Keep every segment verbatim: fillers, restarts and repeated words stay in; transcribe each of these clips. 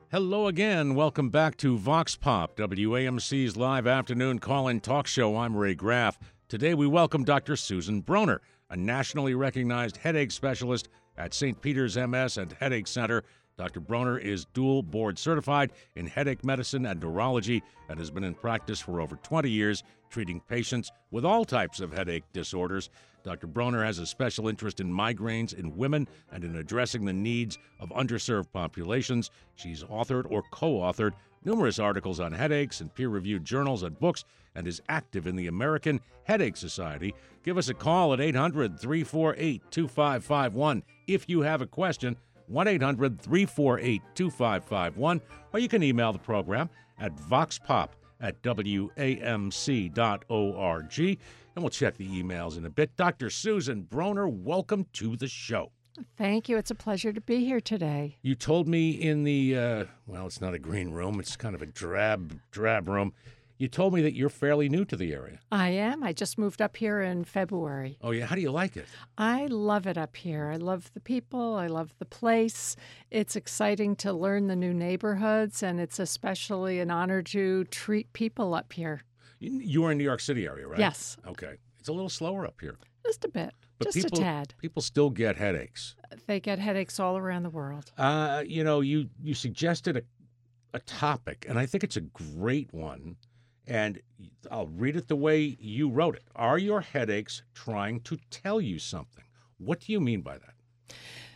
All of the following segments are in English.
Hello again. Welcome back to Vox Pop, W A M C's live afternoon call-in talk show. I'm Ray Graff. Today we welcome Doctor Susan Broner, a nationally recognized headache specialist at Saint Peter's M S and Headache Center. Doctor Broner is dual board certified in headache medicine and neurology and has been in practice for over twenty years, treating patients with all types of headache disorders. Doctor Broner has a special interest in migraines in women and in addressing the needs of underserved populations. She's authored or co-authored numerous articles on headaches in peer-reviewed journals and books and is active in the American Headache Society. Give us a call at eight hundred, three four eight, two five five one if you have a question, one eight hundred, three four eight, two five five one, or you can email the program at voxpop at W A M C dot org, and we'll check the emails in a bit. Doctor Susan Broner, welcome to the show. Thank you. It's a pleasure to be here today. You told me in the, uh, well, it's not a green room. It's kind of a drab, drab room. You told me that you're fairly new to the area. I am. I just moved up here in February. Oh, yeah? How do you like it? I love it up here. I love the people. I love the place. It's exciting to learn the new neighborhoods, and it's especially an honor to treat people up here. You you are in New York City area, right? Yes. Okay. It's a little slower up here. Just a bit. But just people, a tad. People still get headaches. They get headaches all around the world. Uh, you know, you, you suggested a, a topic, and I think it's a great one. And I'll read it the way you wrote it. Are your headaches trying to tell you something? What do you mean by that?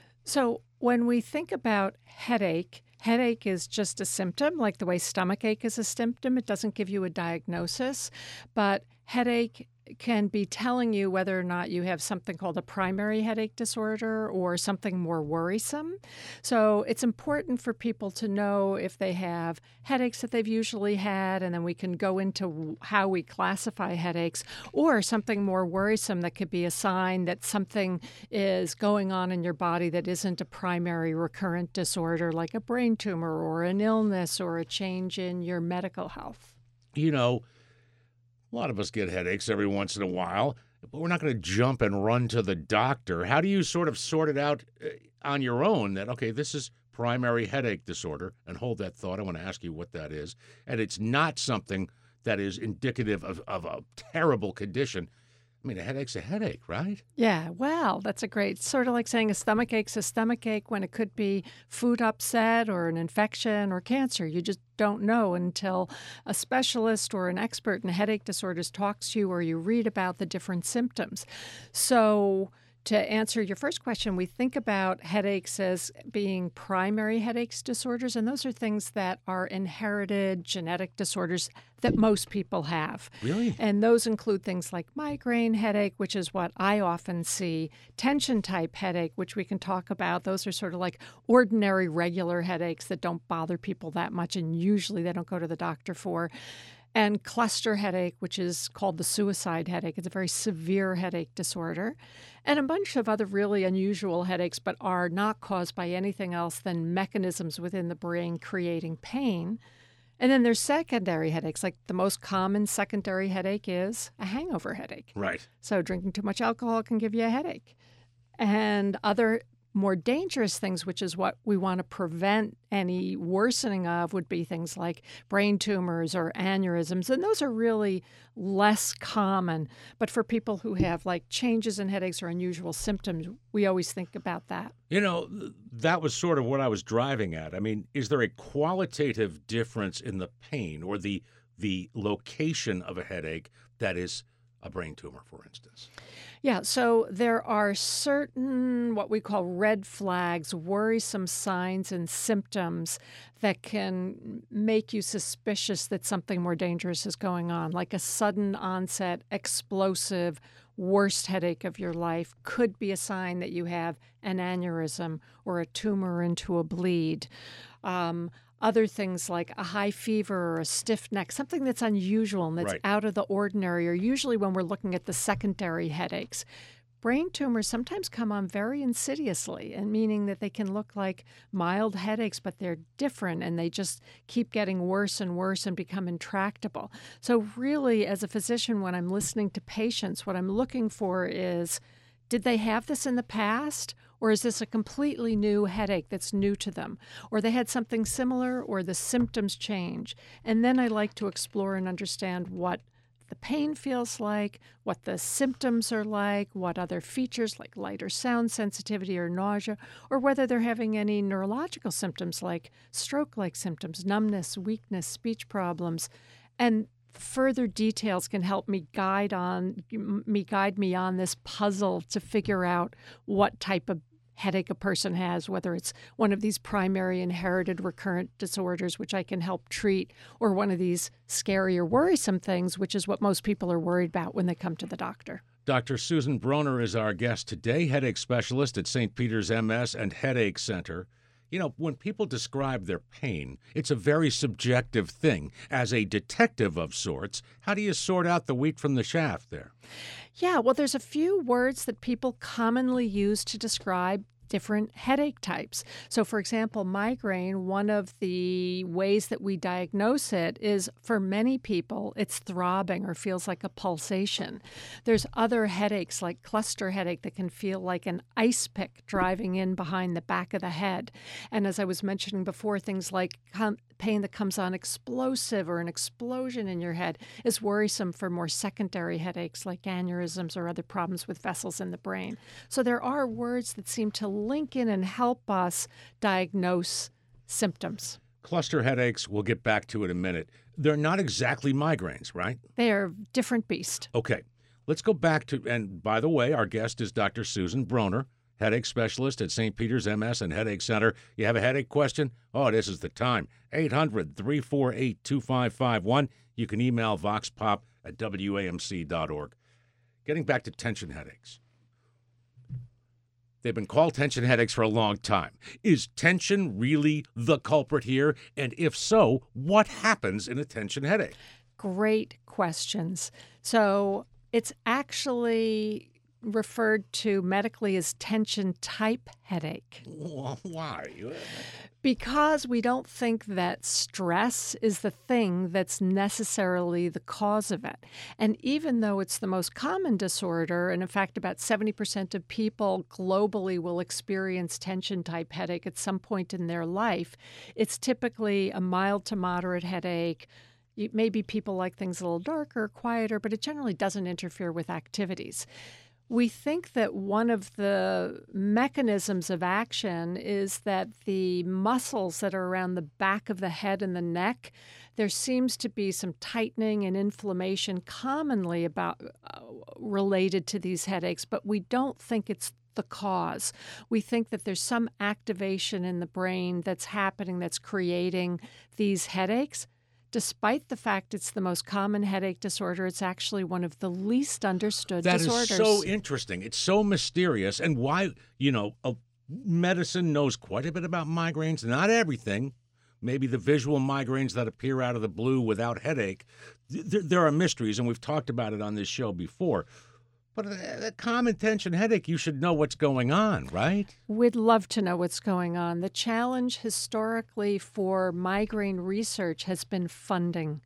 So when we think about headache, headache is just a symptom, like the way stomach ache is a symptom. It doesn't give you a diagnosis, but headache can be telling you whether or not you have something called a primary headache disorder or something more worrisome. So it's important for people to know if they have headaches that they've usually had, and then we can go into how we classify headaches, or something more worrisome that could be a sign that something is going on in your body that isn't a primary recurrent disorder, like a brain tumor or an illness or a change in your medical health. You know, a lot of us get headaches every once in a while, but we're not going to jump and run to the doctor. How do you sort of sort it out on your own that, okay, this is primary headache disorder, and hold that thought. I want to ask you what that is. And it's not something that is indicative of, of a terrible condition. I mean, a headache's a headache, right? Yeah, well, that's a great, sort of like saying a stomach ache's a stomach ache when it could be food upset or an infection or cancer. You just don't know until a specialist or an expert in headache disorders talks to you or you read about the different symptoms. So to answer your first question, we think about headaches as being primary headaches disorders, and those are things that are inherited genetic disorders that most people have. Really? And those include things like migraine headache, which is what I often see, tension type headache, which we can talk about. Those are sort of like ordinary regular headaches that don't bother people that much, and usually they don't go to the doctor for. And cluster headache, which is called the suicide headache. It's a very severe headache disorder. And a bunch of other really unusual headaches, but are not caused by anything else than mechanisms within the brain creating pain. And then there's secondary headaches. Like the most common secondary headache is a hangover headache. Right. So drinking too much alcohol can give you a headache. And other more dangerous things, which is what we want to prevent any worsening of, would be things like brain tumors or aneurysms. And those are really less common. But for people who have like changes in headaches or unusual symptoms, we always think about that. You know, that was sort of what I was driving at. I mean, is there a qualitative difference in the pain or the the location of a headache that is a brain tumor, for instance? Yeah, so there are certain what we call red flags, worrisome signs and symptoms that can make you suspicious that something more dangerous is going on, like a sudden onset, explosive, worst headache of your life could be a sign that you have an aneurysm or a tumor into a bleed. Um, Other things like a high fever or a stiff neck, something that's unusual and that's Right. out of the ordinary, or usually when we're looking at the secondary headaches. Brain tumors sometimes come on very insidiously, and meaning that they can look like mild headaches, but they're different and they just keep getting worse and worse and become intractable. So really, as a physician, when I'm listening to patients, what I'm looking for is, Did they have this in the past? Or is this a completely new headache that's new to them? Or they had something similar, or the symptoms change? And then I like to explore and understand what the pain feels like, what the symptoms are like, what other features like light or sound sensitivity or nausea, or whether they're having any neurological symptoms like stroke-like symptoms, numbness, weakness, speech problems. And further details can help me guide on me guide me on this puzzle to figure out what type of headache a person has, whether it's one of these primary inherited recurrent disorders, which I can help treat, or one of these scary or worrisome things, which is what most people are worried about when they come to the doctor. Doctor Susan Broner is our guest today, headache specialist at Saint Peter's M S and Headache Center. You know, when people describe their pain, it's a very subjective thing. As a detective of sorts, how do you sort out the wheat from the chaff there? Yeah, well, there's a few words that people commonly use to describe different headache types. So, for example, migraine, one of the ways that we diagnose it is, for many people, it's throbbing or feels like a pulsation. There's other headaches like cluster headache that can feel like an ice pick driving in behind the back of the head. And as I was mentioning before, things like com- pain that comes on explosive or an explosion in your head is worrisome for more secondary headaches like aneurysms or other problems with vessels in the brain. So there are words that seem to link in and help us diagnose symptoms. Cluster headaches, we'll get back to it in a minute. They're not exactly migraines, right? They are different beast. Okay, let's go back to, and by the way, our guest is Doctor Susan Broner, headache specialist at Saint Peter's M S and Headache Center. You have a headache question? Oh, this is the time. eight hundred, three four eight, two five five one. You can email voxpop at W A M C dot org. Getting back to tension headaches. They've been called tension headaches for a long time. Is tension really the culprit here? And if so, what happens in a tension headache? Great questions. So it's actually referred to medically as tension type headache. Why? Because we don't think that stress is the thing that's necessarily the cause of it. And even though it's the most common disorder, and in fact about seventy percent of people globally will experience tension type headache at some point in their life, it's typically a mild to moderate headache. Maybe people like things a little darker, quieter, but it generally doesn't interfere with activities. We think that one of the mechanisms of action is that the muscles that are around the back of the head and the neck, there seems to be some tightening and inflammation commonly about uh, related to these headaches, but we don't think it's the cause. We think that there's some activation in the brain that's happening that's creating these headaches. Despite the fact it's the most common headache disorder, it's actually one of the least understood that disorders. That is so interesting. It's so mysterious. And why, you know, uh, medicine knows quite a bit about migraines, not everything. Maybe the visual migraines that appear out of the blue without headache. There, there are mysteries, and we've talked about it on this show before. But a, a common tension headache, you should know what's going on, right? We'd love to know what's going on. The challenge historically for migraine research has been funding.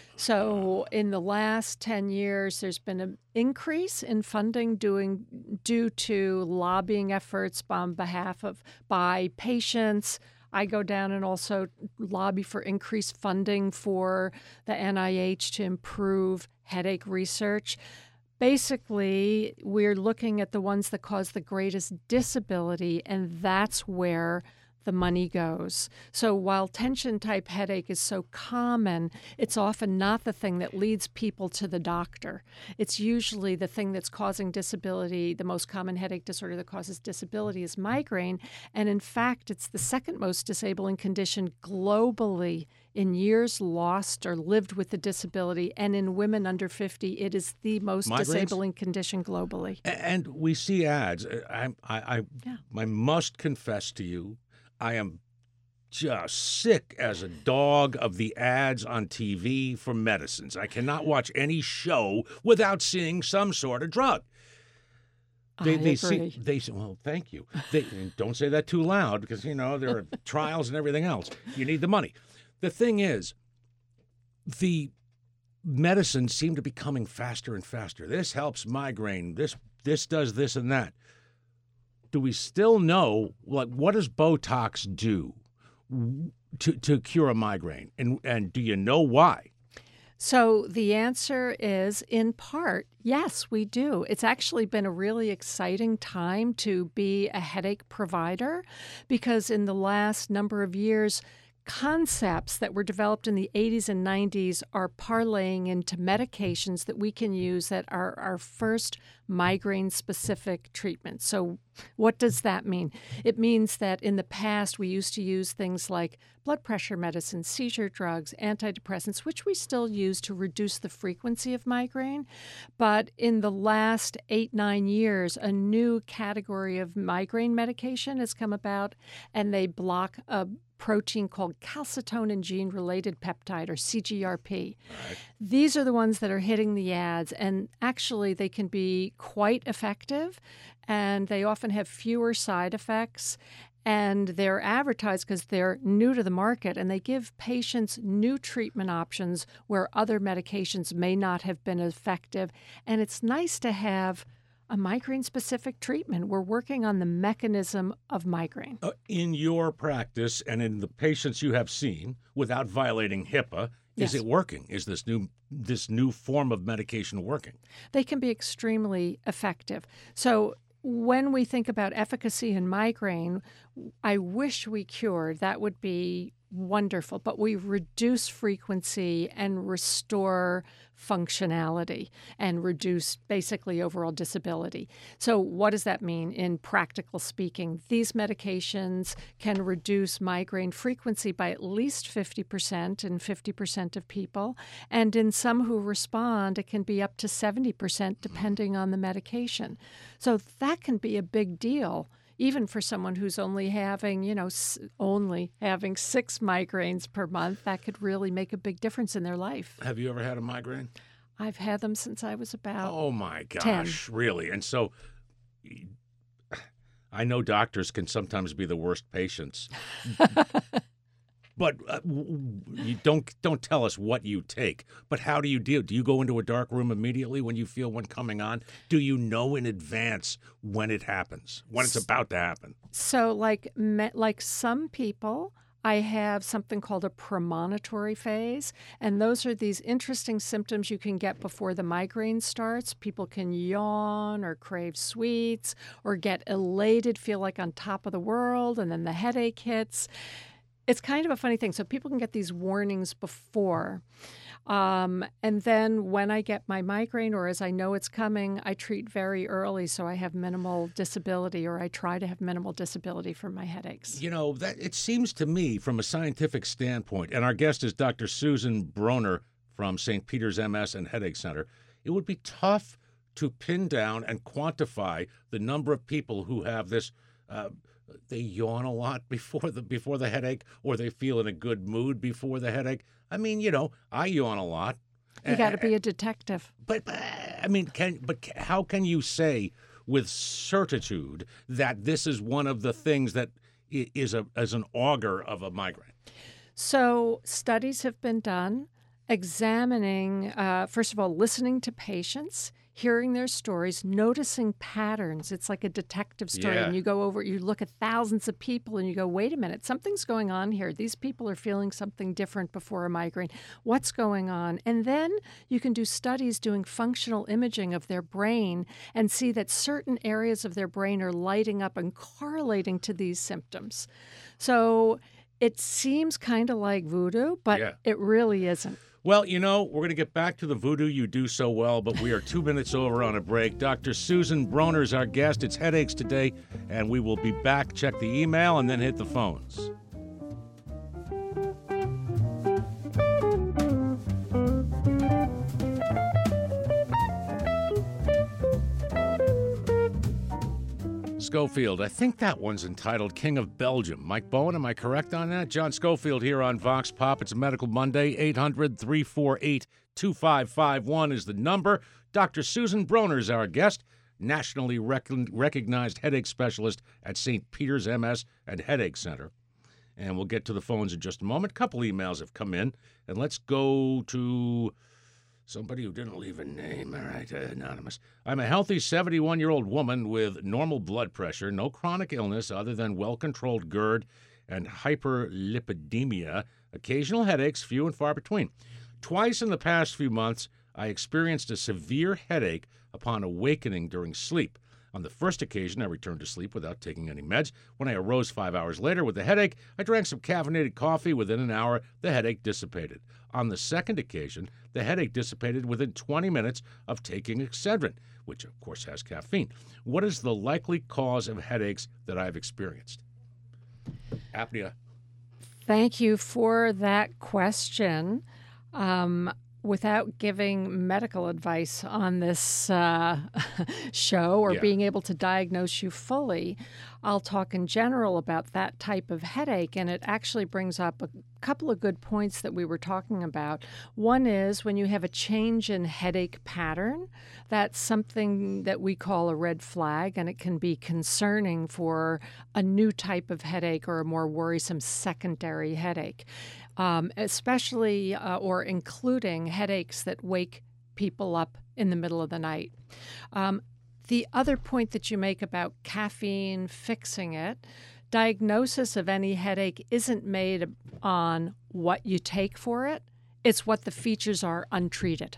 So in the last ten years, there's been an increase in funding doing, due to lobbying efforts on behalf of by patients. I go down and also lobby for increased funding for the N I H to improve headache research. Basically, we're looking at the ones that cause the greatest disability, and that's where the money goes. So while tension-type headache is so common, it's often not the thing that leads people to the doctor. It's usually the thing that's causing disability. The most common headache disorder that causes disability is migraine, and in fact, it's the second most disabling condition globally in years lost or lived with the disability, and in women under fifty, it is the most Migraines? disabling condition globally. And we see ads. I, I, I, yeah. I must confess to you, I am just sick as a dog of the ads on T V for medicines. I cannot watch any show without seeing some sort of drug. They, I they agree. see. They say, "Well, thank you." They don't say that too loud because you know there are trials and everything else. You need the money. The thing is, the medicines seem to be coming faster and faster. This helps migraine. This this does this and that. Do we still know, like, what does Botox do to, to cure a migraine? And, and do you know why? So the answer is, in part, yes, we do. It's actually been a really exciting time to be a headache provider because in the last number of years, concepts that were developed in the eighties and nineties are parlaying into medications that we can use that are our first migraine-specific treatment. So what does that mean? It means that in the past we used to use things like blood pressure medicine, seizure drugs, antidepressants, which we still use to reduce the frequency of migraine. But in the last eight, nine years, a new category of migraine medication has come about, and they block a protein called calcitonin gene-related peptide, or C G R P. Right. These are the ones that are hitting the ads, and actually they can be quite effective, and they often have fewer side effects, and they're advertised because they're new to the market, and they give patients new treatment options where other medications may not have been effective, and it's nice to have a migraine-specific treatment. We're working on the mechanism of migraine. Uh, in your practice and in the patients you have seen, without violating HIPAA, Yes. is it working? Is this new this new form of medication working? They can be extremely effective. So when we think about efficacy in migraine, I wish we cured. That would be wonderful. But we reduce frequency and restore functionality and reduce basically overall disability. So what does that mean in practical speaking? These medications can reduce migraine frequency by at least fifty percent in fifty percent of people. And in some who respond, it can be up to seventy percent depending on the medication. So that can be a big deal, even for someone who's only having, you know, s- only having six migraines per month. That could really make a big difference in their life. Have you ever had a migraine? I've had them since I was about Oh, my ten. gosh, really? And so I know doctors can sometimes be the worst patients. But uh, w- w- you don't don't tell us what you take. But how do you deal? Do you go into a dark room immediately when you feel one coming on? Do you know in advance when it happens, when it's about to happen? So, like me, like some people, I have something called a premonitory phase, and those are these interesting symptoms you can get before the migraine starts. People can yawn or crave sweets or get elated, feel like on top of the world, and then the headache hits. It's kind of a funny thing. So people can get these warnings before. Um, and then when I get my migraine, or as I know it's coming, I treat very early so I have minimal disability, or I try to have minimal disability from my headaches. You know, that it seems to me from a scientific standpoint, and our guest is Doctor Susan Broner from Saint Peter's M S and Headache Center, it would be tough to pin down and quantify the number of people who have this uh, they yawn a lot before the before the headache, or they feel in a good mood before the headache. I mean, you know, I yawn a lot. You got to be a detective. But, but I mean, can but how can you say with certitude that this is one of the things that is a as an augur of a migraine? So studies have been done examining, uh, first of all, listening to patients, hearing their stories, noticing patterns. It's like a detective story. Yeah. And you go over, you look at thousands of people and you go, wait a minute, something's going on here. These people are feeling something different before a migraine. What's going on? And then you can do studies doing functional imaging of their brain and see that certain areas of their brain are lighting up and correlating to these symptoms. So it seems kind of like voodoo, but Yeah. it really isn't. Well, you know, we're going to get back to the voodoo you do so well, but we are two minutes over on a break. Doctor Susan Broner is our guest. It's Headaches Today, and we will be back. Check the email and then hit the phones. Schofield, I think that one's entitled King of Belgium. Mike Bowen, am I correct on that? John Schofield here on Vox Pop. It's a Medical Monday. eight hundred, three four eight, two five five one is the number. Doctor Susan Broner is our guest, nationally rec- recognized headache specialist at Saint Peter's M S and Headache Center. And we'll get to the phones in just a moment. A couple emails have come in, and let's go to Somebody who didn't leave a name. All right, uh, anonymous. I'm a healthy seventy-one-year-old woman with normal blood pressure, no chronic illness other than well-controlled GERD and hyperlipidemia, occasional headaches, few and far between. Twice in the past few months, I experienced a severe headache upon awakening during sleep. On the first occasion, I returned to sleep without taking any meds. When I arose five hours later with a headache, I drank some caffeinated coffee. Within an hour, the headache dissipated. On the second occasion, the headache dissipated within twenty minutes of taking Excedrin, which of course has caffeine. What is the likely cause of headaches that I've experienced? Apnea. Thank you for that question. Um, Without giving medical advice on this uh, show or Yeah. being able to diagnose you fully, I'll talk in general about that type of headache. And it actually brings up a couple of good points that we were talking about. One is when you have a change in headache pattern, that's something that we call a red flag, and it can be concerning for a new type of headache or a more worrisome secondary headache. Um, especially uh, or including headaches that wake people up in the middle of the night. Um, the other point that you make about caffeine fixing it, diagnosis of any headache isn't made on what you take for it. It's what the features are untreated.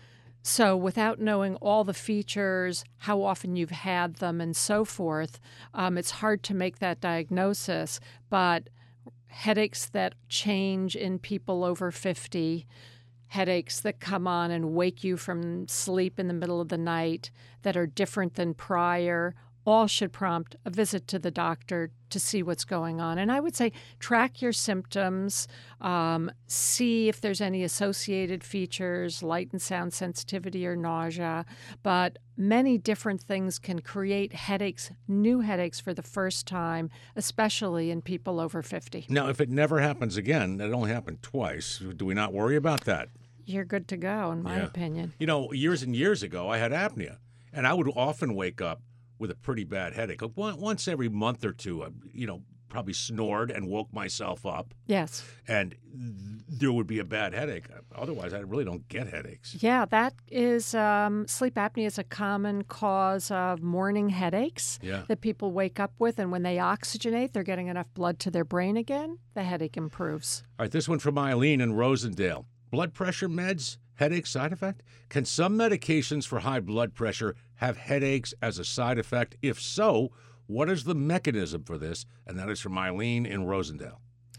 So without knowing all the features, how often you've had them, and so forth, um, it's hard to make that diagnosis. But headaches that change in people over fifty, headaches that come on and wake you from sleep in the middle of the night that are different than prior, all should prompt a visit to the doctor to see what's going on. And I would say track your symptoms, um, see if there's any associated features, light and sound sensitivity or nausea. But many different things can create headaches, new headaches for the first time, especially in people over fifty. Now, if it never happens again, it only happened twice, do we not worry about that? You're good to go, in my Yeah. opinion. You know, years and years ago, I had apnea, and I would often wake up with a pretty bad headache. Like one- once every month or two, I, you know, probably snored and woke myself up, Yes. and th- there would be a bad headache. Otherwise, I really don't get headaches. Yeah, that is um, sleep apnea is a common cause of morning headaches Yeah. that people wake up with. And when they oxygenate, they're getting enough blood to their brain again, the headache improves. All right, this one from Eileen in Rosendale. Blood pressure meds, headache side effect? Can some medications for high blood pressure have headaches as a side effect? If so, what is the mechanism for this? And that is from Eileen in Rosendale.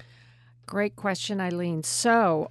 Great question, Eileen. So,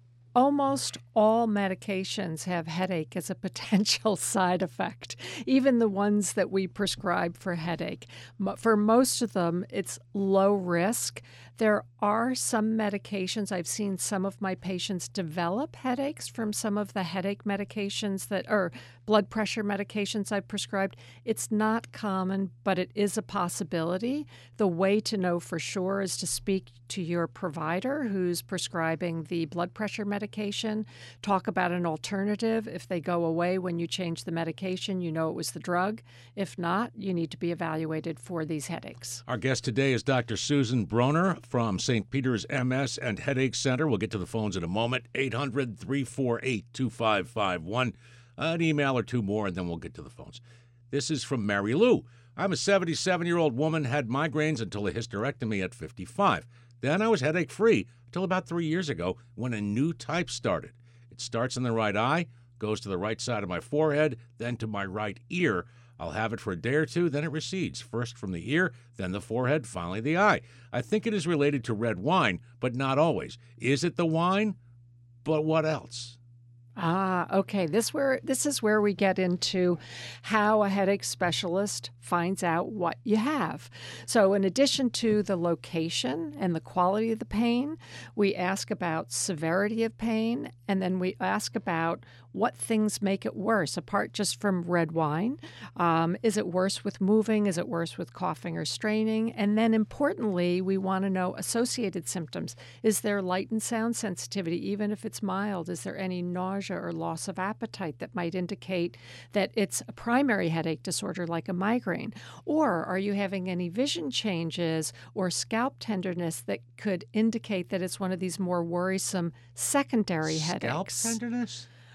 almost all medications have headache as a potential side effect, even the ones that we prescribe for headache. Mo- For most of them, it's low risk. There are some medications. I've seen some of my patients develop headaches from some of the headache medications that, or blood pressure medications I've prescribed. It's not common, but it is a possibility. The way to know for sure is to speak to your provider who's prescribing the blood pressure medication. Talk about an alternative. If they go away when you change the medication, you know it was the drug. If not, you need to be evaluated for these headaches. Our guest today is Doctor Susan Broner from Saint Peter's M S and Headache Center. We'll get to the phones in a moment. eight hundred, three four eight, two five five one. An email or two more, and then we'll get to the phones. This is from Mary Lou. I'm a seventy-seven-year-old woman, had migraines until a hysterectomy at fifty-five. Then I was headache-free until about three years ago when a new type started. It starts in the right eye, goes to the right side of my forehead, then to my right ear. I'll have it for a day or two, then it recedes, first from the ear, then the forehead, finally the eye. I think it is related to red wine, but not always. Is it the wine? But what else? Ah, okay. This where this is where we get into how a headache specialist finds out what you have. So in addition to the location and the quality of the pain, we ask about severity of pain, and then we ask about what things make it worse, apart just from red wine. Um, is it worse with moving? Is it worse with coughing or straining? And then importantly, we want to know associated symptoms. Is there light and sound sensitivity, even if it's mild? Is there any nausea or loss of appetite that might indicate that it's a primary headache disorder like a migraine? Or are you having any vision changes or scalp tenderness that could indicate that it's one of these more worrisome secondary Scalp headaches? tenderness?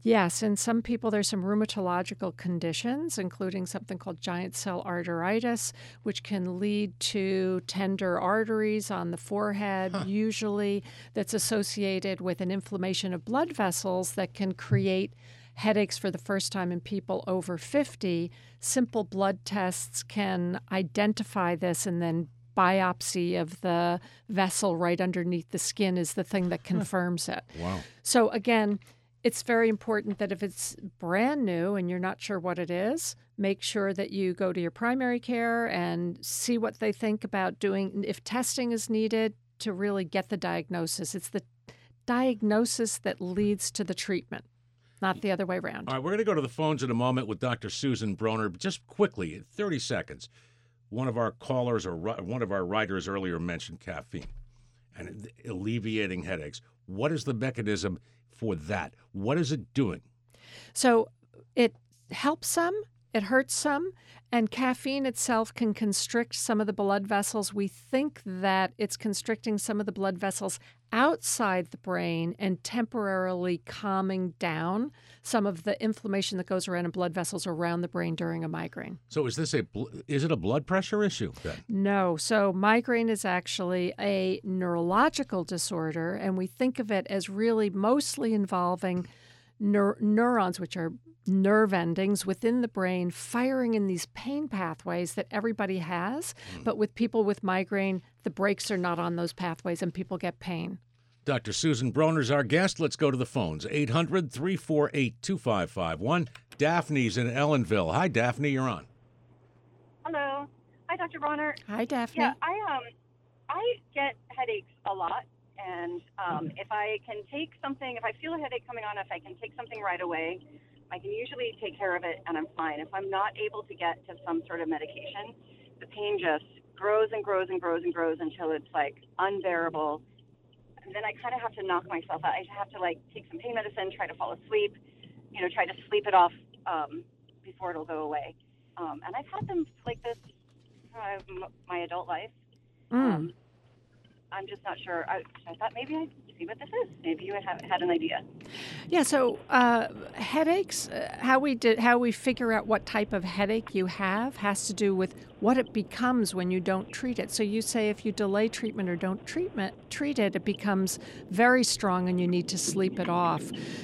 Yes, in some people there's some rheumatological conditions, including something called giant cell arteritis, which can lead to tender arteries on the forehead, Huh. usually that's associated with an inflammation of blood vessels that can create headaches for the first time in people over fifty. Simple blood tests can identify this, and then biopsy of the vessel right underneath the skin is the thing that confirms it. Wow. So again, it's very important that if it's brand new and you're not sure what it is, make sure that you go to your primary care and see what they think about doing, if testing is needed, to really get the diagnosis. It's the diagnosis that leads to the treatment, not the other way around. All right, we're going to go to the phones in a moment with Doctor Susan Broner. But just quickly, in thirty seconds, one of our callers or ri- one of our writers earlier mentioned caffeine and alleviating headaches. What is the mechanism for that? What is it doing? So it helps some, it hurts some, and caffeine itself can constrict some of the blood vessels. We think that it's constricting some of the blood vessels outside the brain and temporarily calming down some of the inflammation that goes around in blood vessels around the brain during a migraine. So is this a bl- is it a blood pressure issue then? No. So migraine is actually a neurological disorder, and we think of it as really mostly involving neur- neurons, which are nerve endings within the brain firing in these pain pathways that everybody has. Mm. But with people with migraine, the brakes are not on those pathways and people get pain. Doctor Susan Broner's our guest. Let's go to the phones. eight hundred, three four eight, two five five one. Daphne's in Ellenville. Hi, Daphne. You're on. Hello. Hi, Doctor Broner. Hi, Daphne. Yeah, I um, I get headaches a lot, and um, if I can take something, if I feel a headache coming on, if I can take something right away, I can usually take care of it, and I'm fine. If I'm not able to get to some sort of medication, the pain just grows and grows and grows and grows until it's like unbearable. And then I kind of have to knock myself out. I have to like take some pain medicine, try to fall asleep, you know, try to sleep it off um, before it'll go away. Um, and I've had them like this uh, my adult life. Mm. Um, I'm just not sure. I, I thought maybe I'd see what this is. Maybe you would have had an idea. Yeah. So uh, headaches, uh, how we did, how we figure out what type of headache you have has to do with what it becomes when you don't treat it. So you say if you delay treatment or don't treatment treat it, it becomes very strong and you need to sleep it off.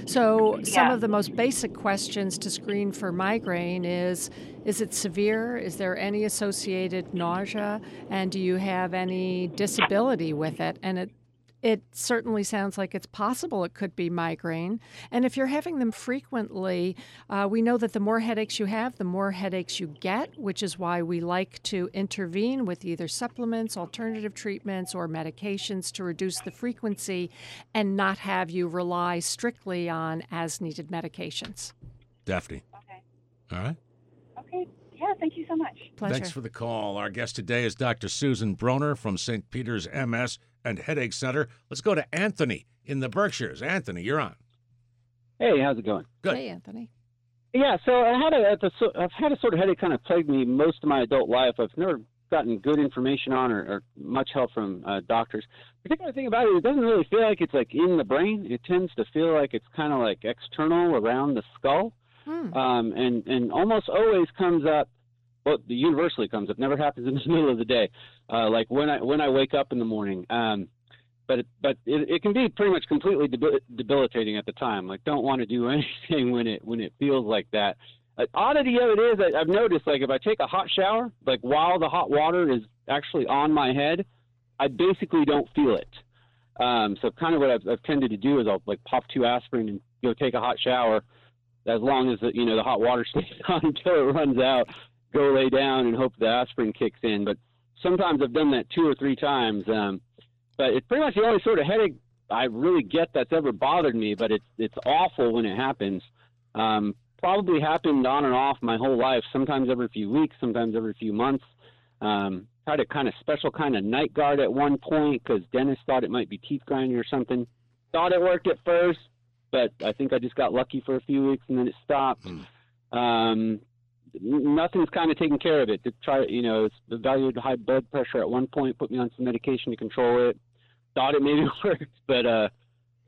So some Yeah. of the most basic questions to screen for migraine is: is it severe? Is there any associated nausea? And do you have any disability with it? And it It certainly sounds like it's possible it could be migraine. And if you're having them frequently, uh, we know that the more headaches you have, the more headaches you get, which is why we like to intervene with either supplements, alternative treatments, or medications to reduce the frequency and not have you rely strictly on as-needed medications. Daphne. Okay. All right. Okay. Yeah, thank you so much. Pleasure. Thanks for the call. Our guest today is Doctor Susan Broner from Saint Peter's M S and Headache Center. Let's go to Anthony in the Berkshires. Anthony, you're on. Hey, how's it going? Good. Hey, Anthony. Yeah, so I had a, the, so I've had a sort of headache kind of plague me most of my adult life. I've never gotten good information on or, or much help from uh, doctors. The particular thing about it, it doesn't really feel like it's like in the brain. It tends to feel like it's kind of like external around the skull, Hmm. um, and and almost always comes up. Well, universally comes up. Never happens in the middle of the day, uh, like when I when I wake up in the morning. Um, but it, but it, it can be pretty much completely debil- debilitating at the time. Like, don't want to do anything when it when it feels like that. An oddity of it is that I've noticed, like, if I take a hot shower, like while the hot water is actually on my head, I basically don't feel it. Um, so kind of what I've, I've tended to do is I'll like pop two aspirin and go take a hot shower, as long as the, you know the hot water stays on until it runs out. Go lay down and hope the aspirin kicks in. But sometimes I've done that two or three times. Um, but it's pretty much the only sort of headache I really get that's ever bothered me. But it's it's awful when it happens. Um, probably happened on and off my whole life. Sometimes every few weeks, sometimes every few months. Um, had a kind of special kind of night guard at one point because dentist thought it might be teeth grinding or something. Thought it worked at first, but I think I just got lucky for a few weeks and then it stopped. Mm. Um, nothing's kind of taken care of it. To try, you know, it's evaluated high blood pressure at one point, put me on some medication to control it. Thought it maybe worked, but uh,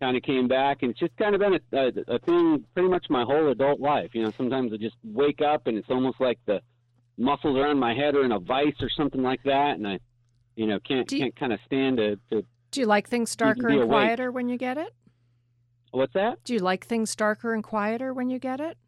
kind of came back, and it's just kind of been a, a, a thing pretty much my whole adult life. You know, sometimes I just wake up and it's almost like the muscles around my head are in a vice or something like that, and I, you know, can't you, can't kind of stand to, to. Do you like things darker and awake. quieter when you get it? What's that? Do you like things darker and quieter when you get it?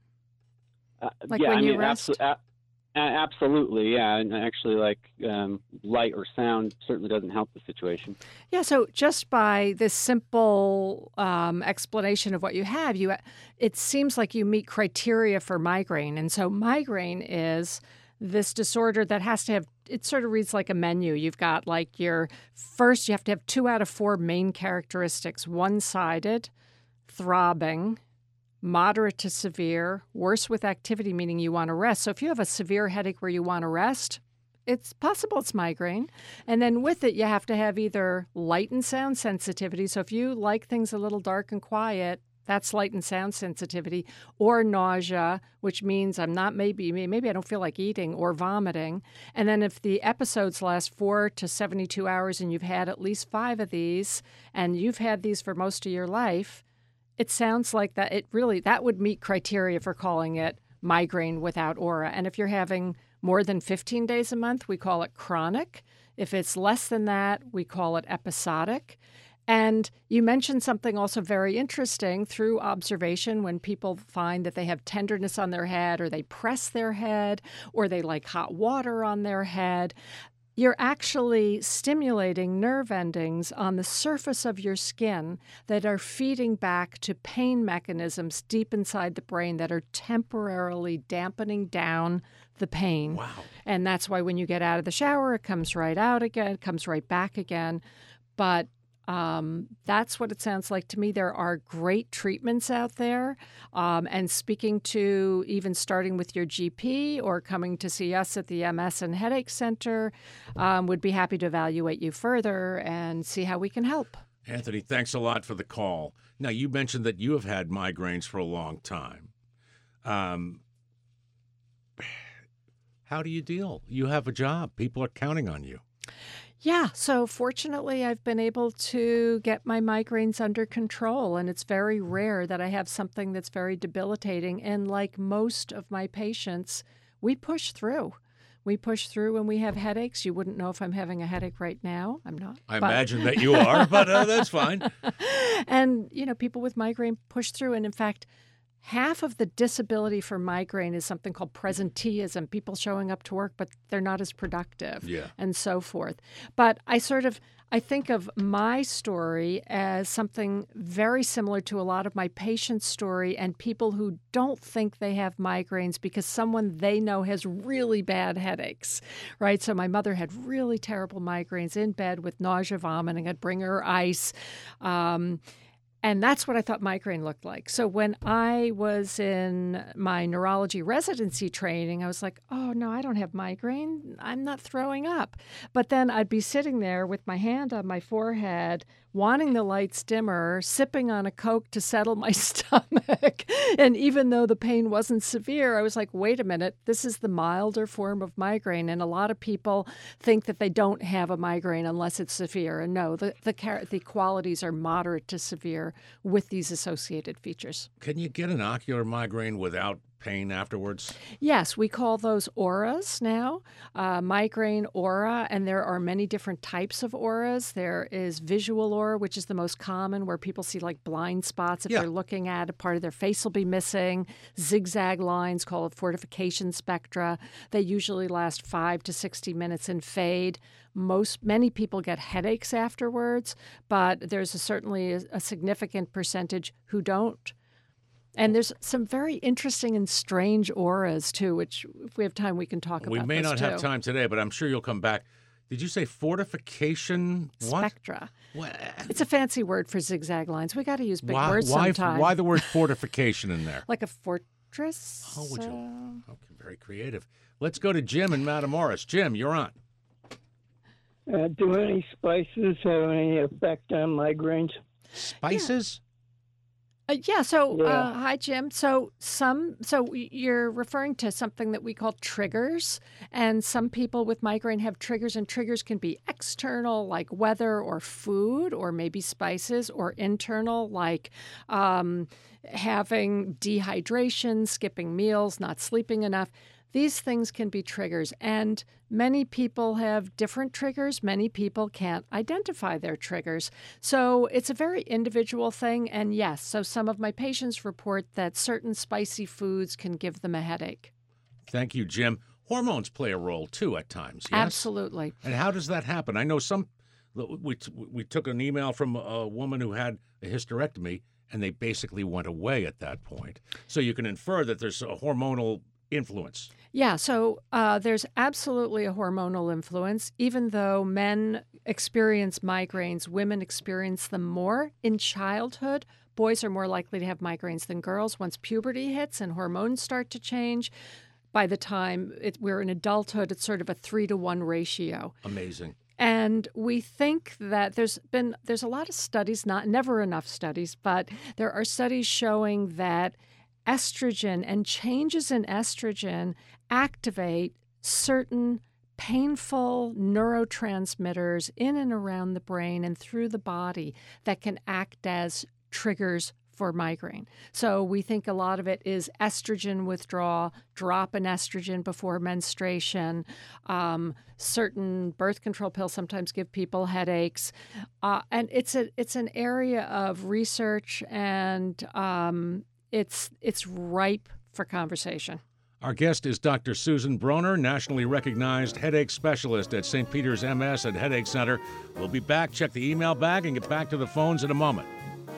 Uh, Like yeah, when I you mean, rest? abso- a- absolutely, yeah. And actually, like um, light or sound certainly doesn't help the situation. Yeah, so just by this simple um, explanation of what you have, you it seems like you meet criteria for migraine. And so migraine is this disorder that has to have, it sort of reads like a menu. You've got like your first, you have to have two out of four main characteristics: one-sided, throbbing, moderate to severe, worse with activity, meaning you want to rest. So if you have a severe headache where you want to rest, it's possible it's migraine. And then with it, you have to have either light and sound sensitivity. So if you like things a little dark and quiet, that's light and sound sensitivity, or nausea, which means I'm not maybe, maybe I don't feel like eating, or vomiting. And then if the episodes last four to seventy-two hours and you've had at least five of these, and you've had these for most of your life, it sounds like that it really, that would meet criteria for calling it migraine without aura. And if you're having more than fifteen days a month, we call it chronic. If it's less than that, we call it episodic. And you mentioned something also very interesting through observation when people find that they have tenderness on their head, or they press their head, or they like hot water on their head. You're actually stimulating nerve endings on the surface of your skin that are feeding back to pain mechanisms deep inside the brain that are temporarily dampening down the pain. Wow. And that's why when you get out of the shower, it comes right out again, it comes right back again. But Um, that's what it sounds like to me. There are great treatments out there. Um, and speaking to even starting with your G P or coming to see us at the M S and Headache Center, um, would be happy to evaluate you further and see how we can help. Anthony, thanks a lot for the call. Now, you mentioned that you have had migraines for a long time. Um, how do you deal? You have a job. People are counting on you. Yeah, so fortunately, I've been able to get my migraines under control, and it's very rare that I have something that's very debilitating. And like most of my patients, we push through. We push through when we have headaches. You wouldn't know if I'm having a headache right now. I'm not. I but... imagine that you are, but uh, that's fine. And, you know, people with migraine push through. And in fact, half of the disability for migraine is something called presenteeism, people showing up to work, but they're not as productive, yeah. and so forth. But I sort of, I think of my story as something very similar to a lot of my patients' story and people who don't think they have migraines because someone they know has really bad headaches, right? So my mother had really terrible migraines in bed with nausea, vomiting. I'd bring her ice. Um, And that's what I thought migraine looked like. So when I was in my neurology residency training, I was like, oh, no, I don't have migraine. I'm not throwing up. But then I'd be sitting there with my hand on my forehead, wanting the lights dimmer, sipping on a Coke to settle my stomach. And even though the pain wasn't severe, I was like, wait a minute, this is the milder form of migraine. And a lot of people think that they don't have a migraine unless it's severe. And no, the, the, the qualities are moderate to severe with these associated features. Can you get an ocular migraine without pain afterwards? Yes, we call those auras now, uh, migraine aura, and there are many different types of auras. There is visual aura, which is the most common, where people see like blind spots. If Yeah. they're looking at a part of their face will be missing, zigzag lines called fortification spectra. They usually last five to sixty minutes and fade. Most, many people get headaches afterwards, but there's a, certainly a, a significant percentage who don't. And there's some very interesting and strange auras, too, which if we have time, we can talk about. We may those not too. have time today, but I'm sure you'll come back. Did you say fortification? What? Spectra. What? It's a fancy word for zigzag lines. We got to use big Why, words why, sometime. why the word fortification in there? Like a fortress? Oh, would you? Uh, Okay, very creative. Let's go to Jim in Matamoros. Jim, you're on. Uh, do any spices have any effect on migraines? Spices? Uh, yeah. So, Yeah. uh, hi, Jim. So, some, so y- you're referring to something that we call triggers, and some people with migraine have triggers, and triggers can be external, like weather or food, or maybe spices, or internal, like um, having dehydration, skipping meals, not sleeping enough. These things can be triggers, and many people have different triggers. Many people can't identify their triggers. So it's a very individual thing. And yes, so some of my patients report that certain spicy foods can give them a headache. Thank you, Jim. Hormones play a role too at times. Yes? Absolutely. And how does that happen? I know some. We we took an email from a woman who had a hysterectomy, and they basically went away at that point. So you can infer that there's a hormonal influence. Yeah, so uh, there's absolutely a hormonal influence. Even though men experience migraines, women experience them more in childhood. Boys are more likely to have migraines than girls. Once puberty hits and hormones start to change, by the time it, we're in adulthood, it's sort of a three to one ratio. Amazing. And we think that there's been there's a lot of studies, not never enough studies, but there are studies showing that estrogen and changes in estrogen activate certain painful neurotransmitters in and around the brain and through the body that can act as triggers for migraine. So we think a lot of it is estrogen withdrawal, drop in estrogen before menstruation. Um, certain birth control pills sometimes give people headaches, uh, and it's a it's an area of research, and um, it's it's ripe for conversation. Our guest is Doctor Susan Broner, nationally recognized headache specialist at Saint Peter's M S and Headache Center. We'll be back. Check the email bag and get back to the phones in a moment.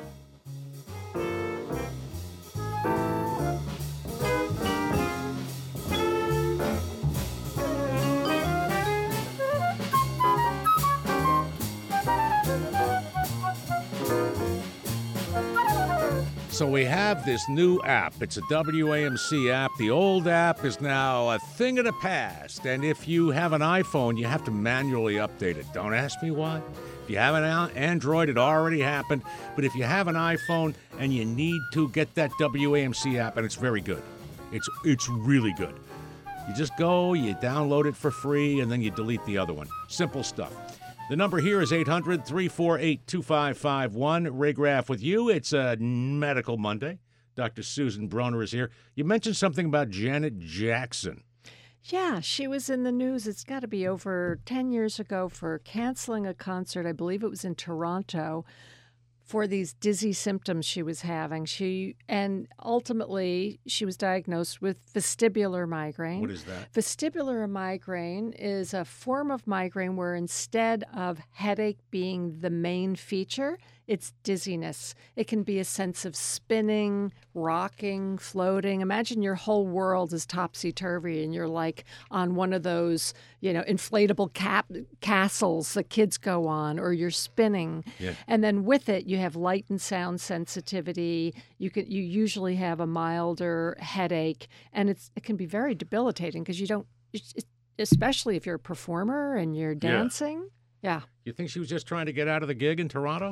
So we have this new app. It's a W A M C app. The old app is now a thing of the past. And if you have an iPhone, you have to manually update it. Don't ask me why. If you have an Android, it already happened. But if you have an iPhone and you need to get that W A M C app, and it's very good. It's it's really good. You just go, you download it for free, and then you delete the other one. Simple stuff. The number here is eight hundred, three four eight, two five five one. Ray Graff with you. It's a Medical Monday. Doctor Susan Broner is here. You mentioned something about Janet Jackson. Yeah, she was in the news. It's got to be over ten years ago for canceling a concert. I believe it was in Toronto for these dizzy symptoms she was having. She and ultimately she was diagnosed with vestibular migraine. What is that? Vestibular migraine is a form of migraine where instead of headache being the main feature, it's dizziness. It can be a sense of spinning, rocking, floating. Imagine your whole world is topsy-turvy and you're like on one of those, you know, inflatable cap- castles the kids go on, or you're spinning. Yeah. And then with it, you have light and sound sensitivity. You can you usually have a milder headache, and it's it can be very debilitating because you don't, it's, it's, especially if you're a performer and you're dancing. Yeah. You think she was just trying to get out of the gig in Toronto?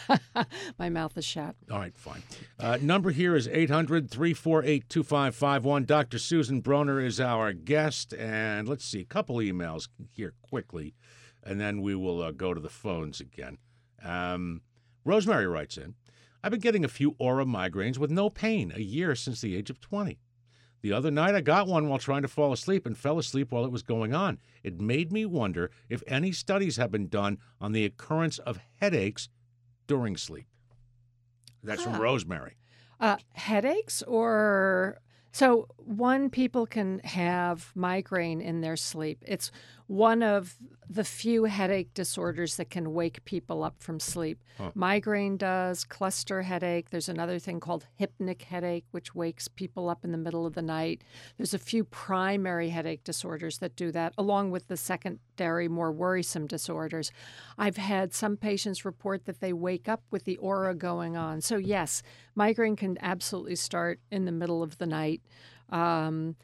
My mouth is shut. All right, fine. Uh, number here is eight hundred, three four eight, two five five one. Doctor Susan Broner is our guest. And let's see, a couple emails here quickly, and then we will uh, go to the phones again. Um, Rosemary writes in, I've been getting a few aura migraines with no pain a year since the age of twenty. The other night I got one while trying to fall asleep and fell asleep while it was going on. It made me wonder if any studies have been done on the occurrence of headaches during sleep. That's Huh. from Rosemary. Uh, headaches or... So one, people can have migraine in their sleep. It's one of the few headache disorders that can wake people up from sleep. Huh. Migraine does, cluster headache. There's another thing called hypnic headache, which wakes people up in the middle of the night. There's a few primary headache disorders that do that, along with the secondary, more worrisome disorders. I've had some patients report that they wake up with the aura going on. So yes, migraine can absolutely start in the middle of the night. Um,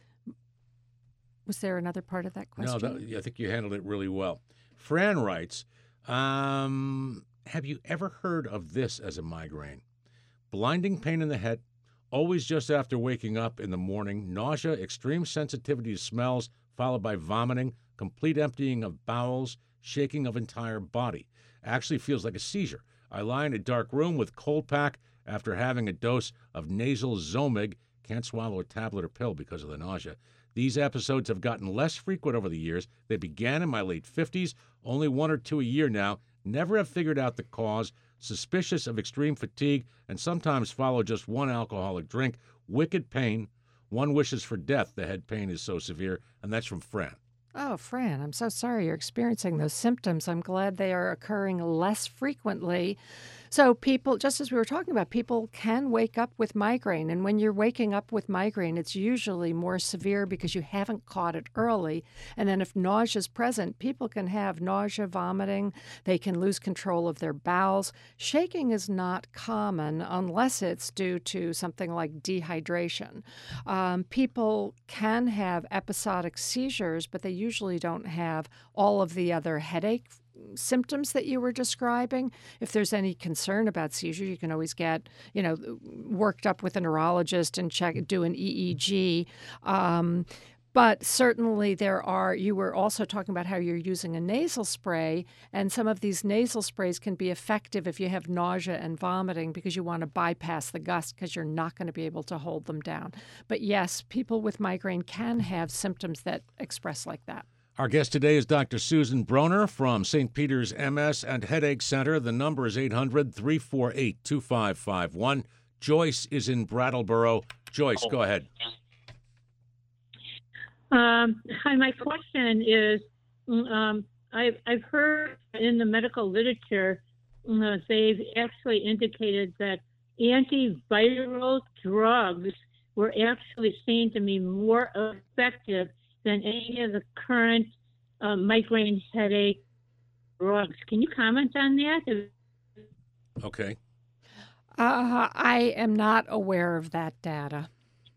was there another part of that question? No, that, I think you handled it really well. Fran writes, um, have you ever heard of this as a migraine? blinding pain in the head, always just after waking up in the morning, nausea, extreme sensitivity to smells, followed by vomiting, complete emptying of bowels, shaking of entire body. Actually feels like a seizure. I lie in a dark room with cold pack after having a dose of nasal Zomig. Can't swallow a tablet or pill because of the nausea. These episodes have gotten less frequent over the years. They began in my late fifties, only one or two a year now. Never have figured out the cause. Suspicious of extreme fatigue, and sometimes follow just one alcoholic drink. Wicked pain. One wishes for death. The head pain is so severe, and that's from Fran. Oh, Fran, I'm so sorry you're experiencing those symptoms. I'm glad they are occurring less frequently. So people, just as we were talking about, people can wake up with migraine. And when you're waking up with migraine, it's usually more severe because you haven't caught it early. And then if nausea is present, people can have nausea, vomiting. They can lose control of their bowels. Shaking is not common unless it's due to something like dehydration. Um, people can have episodic seizures, but they usually don't have all of the other headache symptoms that you were describing. If there's any concern about seizure, you can always get, you know, worked up with a neurologist and check, do an E E G. Um, but certainly there are, you were also talking about how you're using a nasal spray, and some of these nasal sprays can be effective if you have nausea and vomiting because you want to bypass the gust because you're not going to be able to hold them down. But yes, people with migraine can have symptoms that express like that. Our guest today is Doctor Susan Broner from Saint Peter's M S and Headache Center. The number is eight hundred, three four eight, two five five one. Joyce is in Brattleboro. Joyce, go ahead. Um, hi, my question is, um, I've, I've heard in the medical literature, uh, they've actually indicated that antiviral drugs were actually seen to be more effective than any of the current uh, migraine headache drugs. Can you comment on that? Okay. Uh, I am not aware of that data.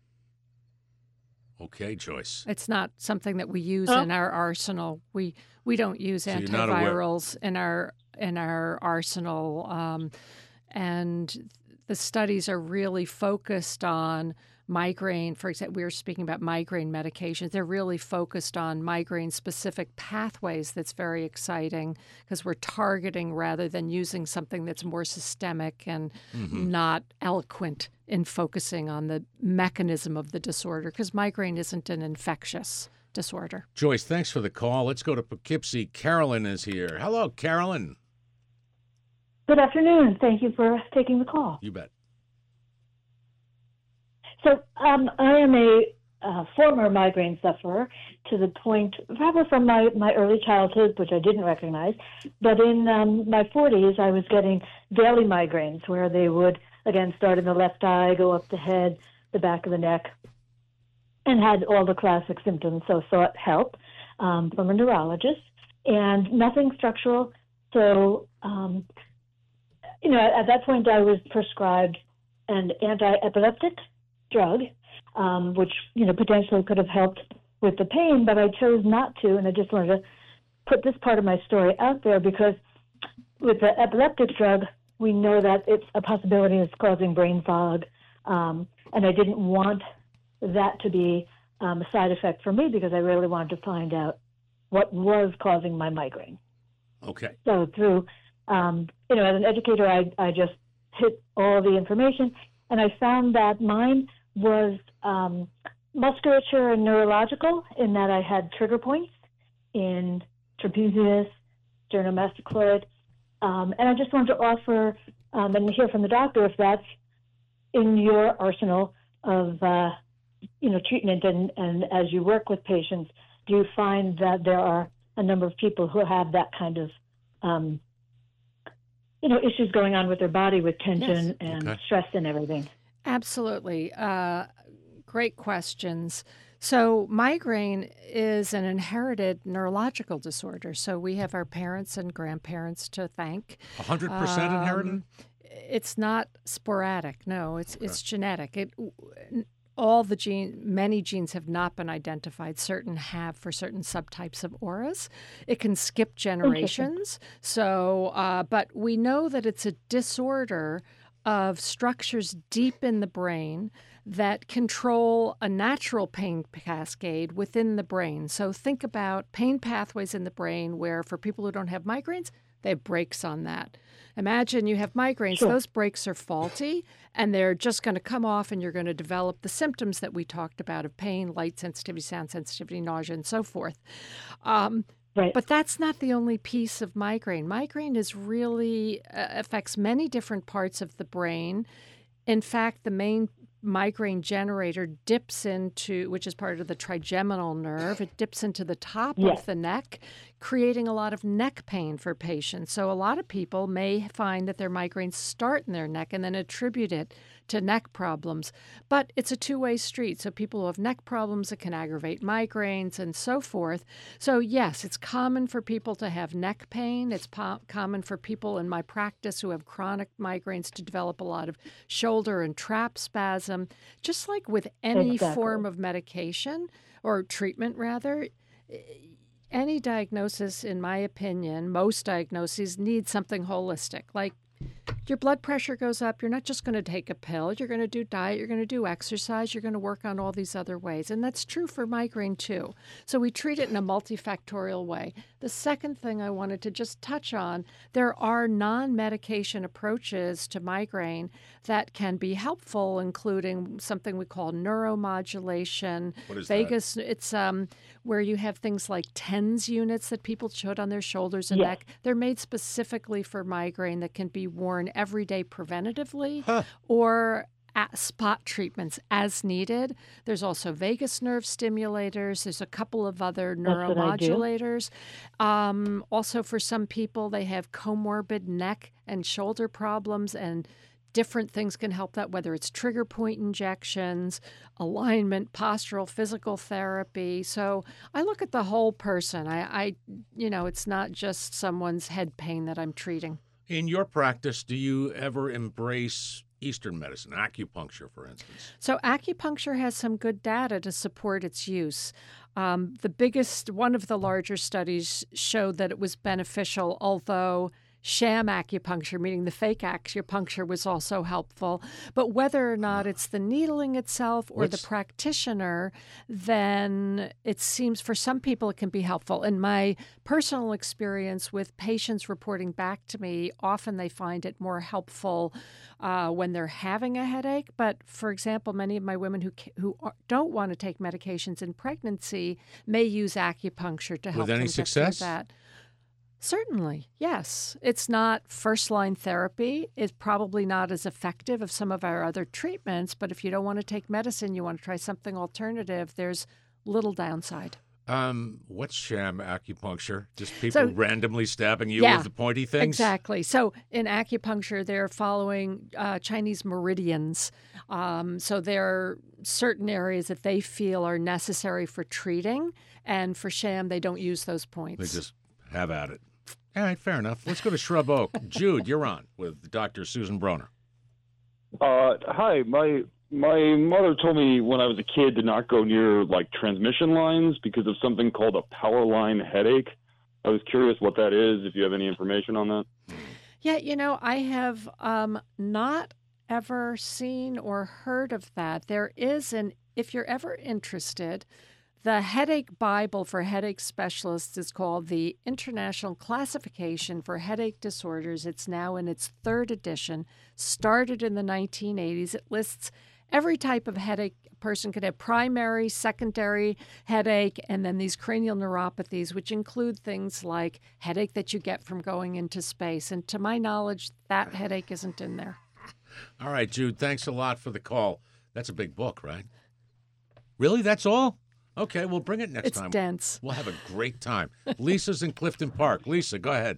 Okay, Joyce. It's not something that we use Oh. in our arsenal. We we don't use So you're not aware. antivirals in our in our arsenal, um, and the studies are really focused on migraine. For example, we were speaking about migraine medications. They're really focused on migraine-specific pathways. That's very exciting because we're targeting rather than using something that's more systemic and Mm-hmm. not eloquent in focusing on the mechanism of the disorder, because migraine isn't an infectious disorder. Joyce, thanks for the call. Let's go to Poughkeepsie. Carolyn is here. Hello, Carolyn. Good afternoon. Thank you for taking the call. You bet. So um, I am a uh, former migraine sufferer to the point, probably from my, my early childhood, which I didn't recognize. But in um, my forties, I was getting daily migraines where they would, again, start in the left eye, go up the head, the back of the neck, and had all the classic symptoms. So sought help um, from a neurologist, and nothing structural. So, um, you know, at, at that point, I was prescribed an anti-epileptic drug, um, which, you know, potentially could have helped with the pain, but I chose not to. And I just wanted to put this part of my story out there because with the epileptic drug, we know that it's a possibility it's causing brain fog. Um, and I didn't want that to be um, a side effect for me because I really wanted to find out what was causing my migraine. Okay. So through, um, you know, as an educator, I, I just hit all the information, and I found that mine was um, musculature and neurological in that I had trigger points in trapezius, sternocleidomastoid, um, and I just wanted to offer um, and hear from the doctor if that's in your arsenal of, uh, you know, treatment, and, and as you work with patients, do you find that there are a number of people who have that kind of, um, you know, issues going on with their body with tension Yes. and Okay. stress and everything? Absolutely. Uh, great questions. So migraine is an inherited neurological disorder. So we have our parents and grandparents to thank. one hundred percent inherited? Um, It's not sporadic. No, it's it's genetic. It all the gene, many genes have not been identified. Certain have for certain subtypes of auras. It can skip generations. So, uh, but we know that it's a disorder of structures deep in the brain that control a natural pain cascade within the brain. So think about pain pathways in the brain where for people who don't have migraines, they have brakes on that. Imagine you have migraines, Sure. those brakes are faulty, and they're just going to come off, and you're going to develop the symptoms that we talked about of pain, light sensitivity, sound sensitivity, nausea, and so forth. Um, Right. But that's not the only piece of migraine. Migraine is really uh, affects many different parts of the brain. In fact, the main migraine generator dips into, which is part of the trigeminal nerve, it dips into the top Yes. of the neck, creating a lot of neck pain for patients. So a lot of people may find that their migraines start in their neck and then attribute it to neck problems. But it's a two-way street. So people who have neck problems, it can aggravate migraines and so forth. So yes, it's common for people to have neck pain. It's po- common for people in my practice who have chronic migraines to develop a lot of shoulder and trap spasm. Just like with any Exactly. form of medication or treatment, rather, any diagnosis, in my opinion, most diagnoses need something holistic. Like your blood pressure goes up, you're not just going to take a pill. You're going to do diet, you're going to do exercise, you're going to work on all these other ways. And that's true for migraine too. So we treat it in a multifactorial way. The second thing I wanted to just touch on, there are non-medication approaches to migraine that can be helpful, including something we call neuromodulation. What is that? Vagus, it's um, where you have things like TENS units that people put on their shoulders and Yes. neck. They're made specifically for migraine that can be worn every day preventatively Huh. or at spot treatments as needed. There's also vagus nerve stimulators. There's a couple of other That's what I do. neuromodulators. Um, also, for some people, they have comorbid neck and shoulder problems, and different things can help that, whether it's trigger point injections, alignment, postural, physical therapy. So I look at the whole person. I, I you know, it's not just someone's head pain that I'm treating. In your practice, do you ever embrace Eastern medicine, acupuncture, for instance? So acupuncture has some good data to support its use. Um, the biggest, one of the larger studies showed that it was beneficial, although sham acupuncture, meaning the fake acupuncture, was also helpful. But whether or not it's the needling itself or What's- the practitioner, then it seems for some people it can be helpful. In my personal experience with patients reporting back to me, often they find it more helpful uh, when they're having a headache. But for example, many of my women who ca- who are, don't want to take medications in pregnancy may use acupuncture to help With any them get through success? that. Certainly, yes. It's not first-line therapy. It's probably not as effective as some of our other treatments, but if you don't want to take medicine, you want to try something alternative, there's little downside. Um, what's sham acupuncture? Just people So- randomly stabbing you Yeah, with the pointy things? Exactly. So in acupuncture, they're following uh, Chinese meridians. Um, so there are certain areas that they feel are necessary for treating, and for sham, they don't use those They points. just have at it. All right, fair enough. Let's go to Shrub Oak. Jude, you're on with Doctor Susan Broner. Uh, hi, my my mother told me when I was a kid to not go near like transmission lines because of something called a power line headache. I was curious what that is, if you have any information on that. Yeah, you know, I have um, not ever seen or heard of that. There is an, if you're ever interested, the Headache Bible for Headache Specialists is called the International Classification for Headache Disorders. It's now in its third edition, started in the nineteen eighties. It lists every type of headache a person could have: primary, secondary headache, and then these cranial neuropathies, which include things like headache that you get from going into space. And to my knowledge, that headache isn't in there. All right, Jude, thanks a lot for the call. That's a big book, right? Really? That's all? Okay, we'll bring it next It's time. dense. We'll have a great time. Lisa's in Clifton Park. Lisa, go ahead.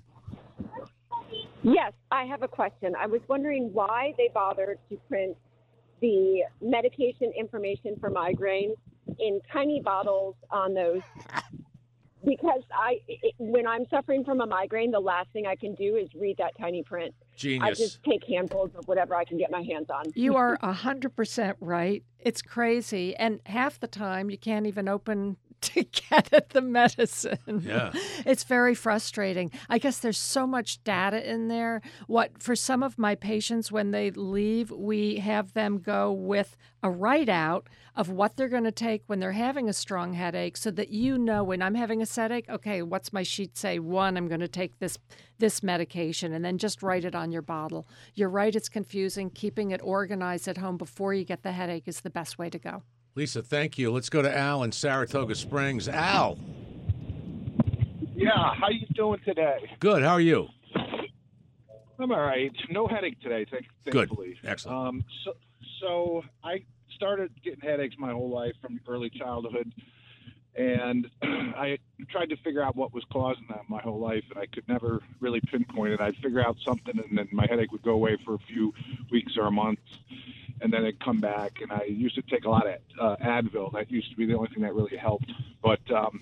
Yes, I have a question. I was wondering why they bothered to print the medication information for migraines in tiny bottles on those. Because I, it, when I'm suffering from a migraine, the last thing I can do is read that tiny print. I Genius. just take handfuls of whatever I can get my hands on. You are one hundred percent right. It's crazy. And half the time, you can't even open to get at the medicine. Yeah. It's very frustrating. I guess there's so much data in there. What for some of my patients, when they leave, we have them go with a write-out of what they're going to take when they're having a strong headache so that you know when I'm having a headache, okay, what's my sheet say? One, I'm going to take this this medication, and then just write it on your bottle. You're right, it's confusing. Keeping it organized at home before you get the headache is the best way to go. Lisa, thank you. Let's go to Al in Saratoga Springs. Al. Yeah, how you doing today? Good. How are you? I'm all right. No headache today, thank, Good. thankfully. Excellent. Um, so, so I started getting headaches my whole life from early childhood, and I tried to figure out what was causing them my whole life, and I could never really pinpoint it. I'd figure out something, and then my headache would go away for a few weeks or a month, and then it'd come back. And I used to take a lot of uh, Advil. That used to be the only thing that really helped. But um,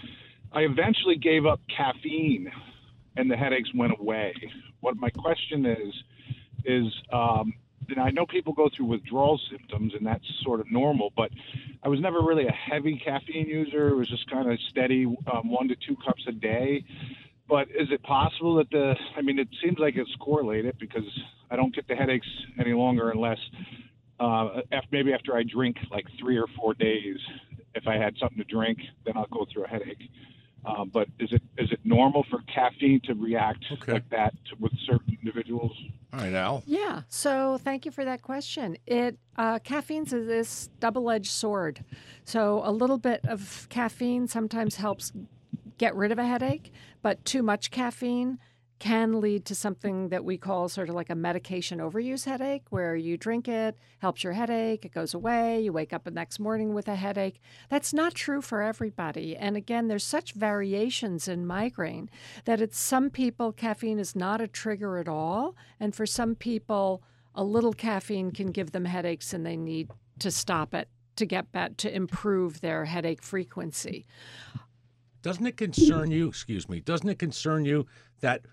I eventually gave up caffeine, and the headaches went away. What my question is, is um, and I know people go through withdrawal symptoms, and that's sort of normal, but I was never really a heavy caffeine user. It was just kind of steady, um, one to two cups a day. But is it possible that the, I mean, it seems like it's correlated because I don't get the headaches any longer unless uh, after, maybe after I drink like three or four days. If I had something to drink, then I'll go through a headache. Um, but is it is it normal for caffeine to react Okay. like that to, with certain individuals? All right, Al. Yeah. So thank you for that question. It uh, caffeine's is this double-edged sword. So a little bit of caffeine sometimes helps get rid of a headache, but too much caffeine can lead to something that we call sort of like a medication overuse headache, where you drink it, helps your headache, it goes away, you wake up the next morning with a headache. That's not true for everybody. And again, there's such variations in migraine that it's some people, caffeine is not a trigger at all. And for some people, a little caffeine can give them headaches and they need to stop it to get back to improve their headache frequency. Doesn't it concern you, excuse me, doesn't it concern you that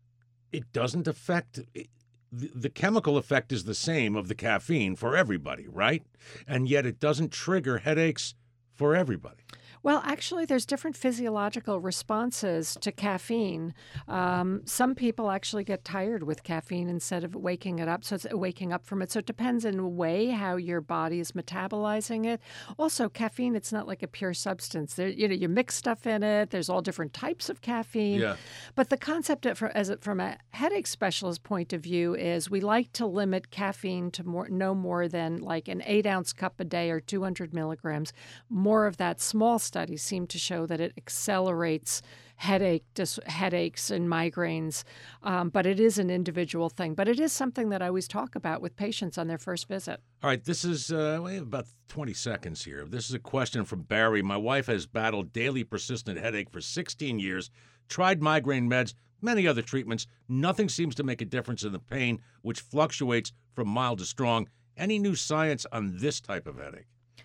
it doesn't affect, the, the chemical effect is the same of the caffeine for everybody, right? And yet it doesn't trigger headaches for everybody. Well, actually, there's different physiological responses to caffeine. Um, some people actually get tired with caffeine instead of waking it up, so it's waking up from it. So it depends in a way how your body is metabolizing it. Also, caffeine, it's not like a pure substance. There, you know, you mix stuff in it. There's all different types of caffeine. Yeah. But the concept, of, as it, from a headache specialist point of view, is we like to limit caffeine to more, no more than like an eight-ounce cup a day or two hundred milligrams. More of that small studies seem to show that it accelerates headache, dis- headaches and migraines, um, but it is an individual thing. But it is something that I always talk about with patients on their first visit. All right, this is uh, we have about twenty seconds here. This is a question from Barry. My wife has battled daily persistent headache for sixteen years, tried migraine meds, many other treatments. Nothing seems to make a difference in the pain, which fluctuates from mild to strong. Any new science on this type of headache?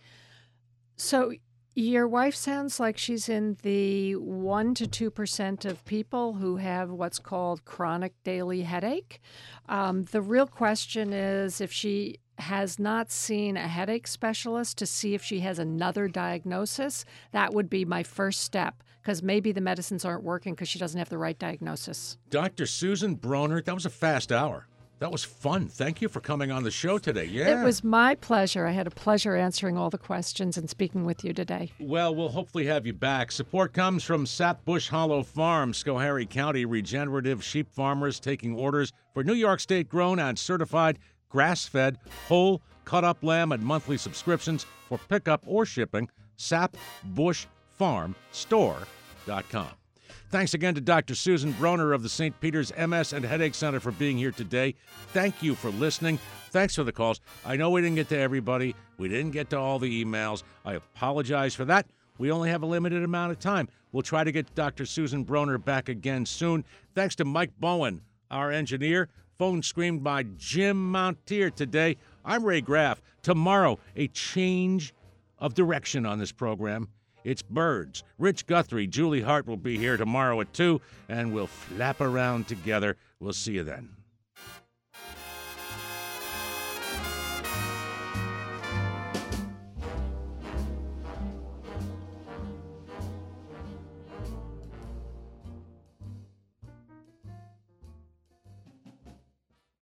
So your wife sounds like she's in the one to two percent of people who have what's called chronic daily headache. Um, the real question is if she has not seen a headache specialist to see if she has another diagnosis. That would be my first step, because maybe the medicines aren't working because she doesn't have the right diagnosis. Doctor Susan Broner, that was a fast hour. That was fun. Thank you for coming on the show today. Yeah. It was my pleasure. I had a pleasure answering all the questions and speaking with you today. Well, we'll hopefully have you back. Support comes from Sap Bush Hollow Farm, Schoharie County, regenerative sheep farmers taking orders for New York State grown and certified grass-fed, whole, cut-up lamb and monthly subscriptions for pickup or shipping. sap bush farm store dot com. Thanks again to Doctor Susan Broner of the Saint Peter's M S and Headache Center for being here today. Thank you for listening. Thanks for the calls. I know we didn't get to everybody. We didn't get to all the emails. I apologize for that. We only have a limited amount of time. We'll try to get Doctor Susan Broner back again soon. Thanks to Mike Bowen, our engineer. Phone screened by Jim Mountier today. I'm Ray Graff. Tomorrow, a change of direction on this program. It's birds. Rich Guthrie, Julie Hart will be here tomorrow at two, and we'll flap around together. We'll see you then.